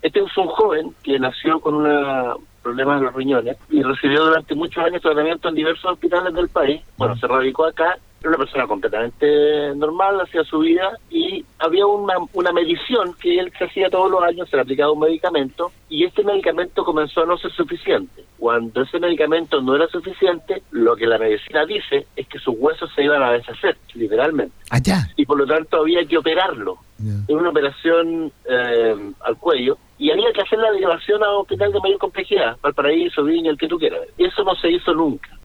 Este es un joven que nació con problemas de los riñones y recibió durante muchos años tratamiento en diversos hospitales del país. Bueno, se radicó acá, era una persona completamente normal, hacía su vida, y había una medición que él se hacía todos los años, se le aplicaba un medicamento, y este medicamento comenzó a no ser suficiente. Cuando ese medicamento no era suficiente, lo que la medicina dice es que sus huesos se iban a deshacer, literalmente. Allá. Y por lo tanto había que operarlo. Es una operación al cuello, y había que hacer la derivación a un hospital de mayor complejidad, Valparaíso, Viña, el que tú quieras. Eso no se hizo nunca.